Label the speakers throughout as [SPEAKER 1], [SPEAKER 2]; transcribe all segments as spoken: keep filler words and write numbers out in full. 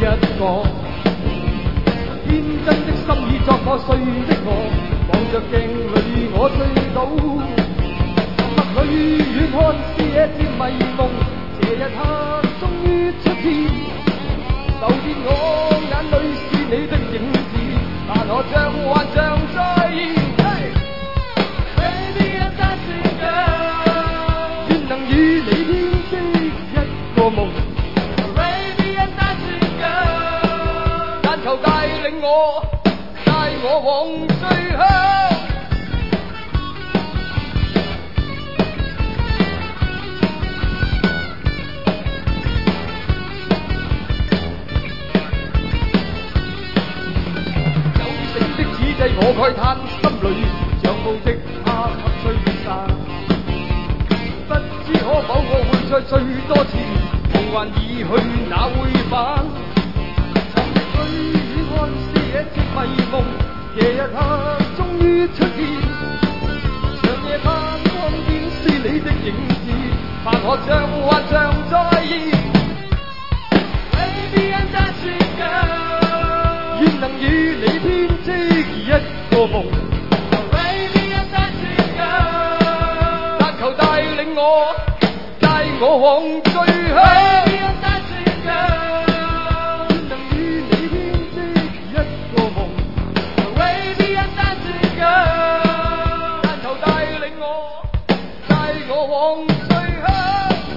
[SPEAKER 1] 個。天真的心已作破碎的我，望着鏡裏我醉倒。默裏遠看是夜漸迷夢，這一刻終於出現。就見我眼裏是你的影子，但我像幻象再現。Baby I'm dancing girl， 願能與你編織一個夢。Baby I'm dancing girl， 但求帶領我，帶我往最香。我慨嘆心裏像無敵下及璀璨，不知可否我會再醉多次，夢幻已去哪會返？尋覓裏遠看是夜漸迷夢，夜日下終於出現，長夜盼看見是你的影子，盼我像幻象再現。Baby I'm dancing girl， 願能與你編織一個夢。Baby I'm dancing girl， 但求帶領我，帶我往最香。Baby I'm dancing girl， 願能與你編織一個夢。Baby I'm dancing girl， 但求帶領我，帶我往最香。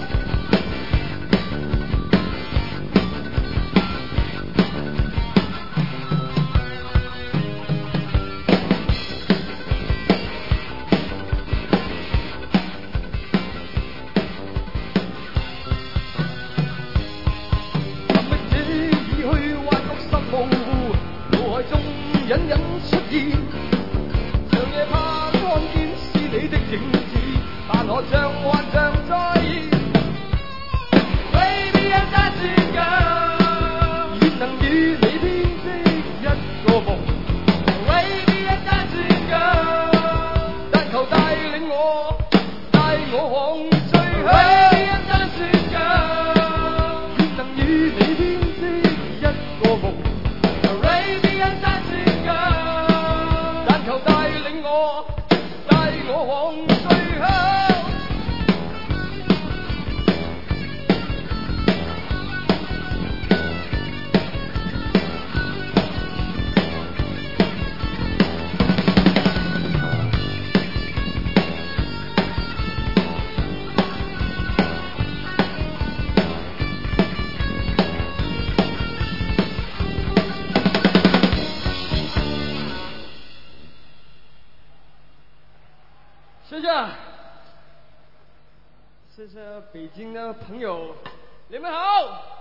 [SPEAKER 1] 隱隱出現，長夜怕看見是你的影子，但我像幻象再現。Baby I'm dancing girl， 願能與你編織一個夢。Baby I'm dancing girl， 但求帶領我，帶我往最香。Baby I'm dancing girl， 願能與你編織一個夢。Baby I'm dancing，但求帶領我，帶我往最香。谢谢，谢谢北京的朋友，你们好。